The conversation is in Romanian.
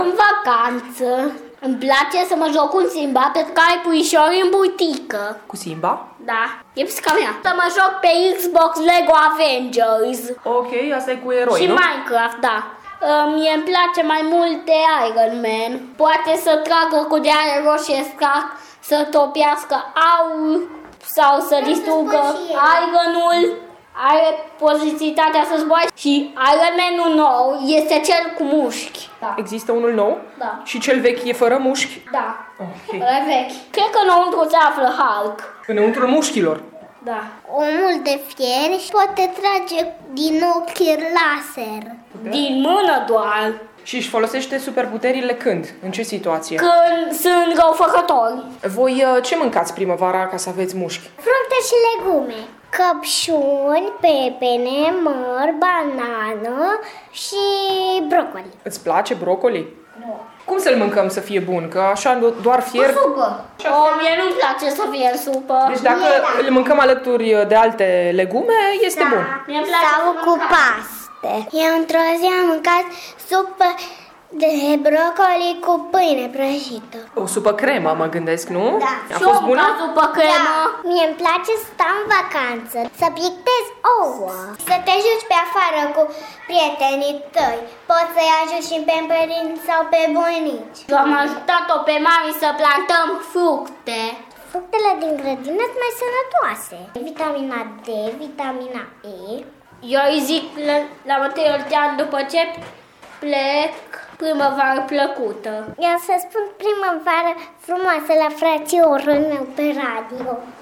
În vacanță îmi place să mă joc cu Simba pentru că ai puișori în butică. Cu Simba? Da, e pisica mea. Să mă joc pe Xbox Lego Avengers. Ok, asta e cu eroi, și nu? Minecraft, da. Mie îmi place mai mult de Iron Man. Poate să tragă cu de aer roșie să topească aur sau să distrugă Iron-ul. Are pozitivitatea să zboare și Iron Man-ul nou este cel cu mușchi. Da. Există unul nou? Da. Și cel vechi e fără mușchi? Da. Ok. Ăla e vechi. Cred că înăuntru se află Hulk. Înăuntrul mușchilor? Da. Omul de fier și poate trage din ochi laser. Din mână doar. Și își folosește superputerile când? În ce situație? Când sunt răufăcători. Voi ce mâncați primăvara ca să aveți mușchi? Fructe și legume. Căpșuni, pepene, măr, banană și brocoli. Îți place brocoli? Nu. Cum să-l mâncăm să fie bun? Că așa doar fier? Cu supă. Mie nu-mi place să fie în supă. Deci dacă îl mâncăm alături de alte legume, este bun. Sau cu paste. Eu într-o zi am mâncat supă de brocoli cu pâine prăjită. O supă cremă, mă gândesc, nu? Da. A fost bună? Supă cremă. Da. Mie îmi place să stau în vacanță, să pictez ouă, să te joci pe afară cu prietenii tăi. Poți să-i ajuți și pe părinți sau pe bunici. Eu am ajutat-o pe mami să plantăm fructe. Fructele din grădină sunt mai sănătoase. Vitamina D, vitamina E. Eu îi zic la Matei Oltean după ce plec, primăvară plăcută. Eu să spun primăvară frumoasă la frățiorul meu pe radio.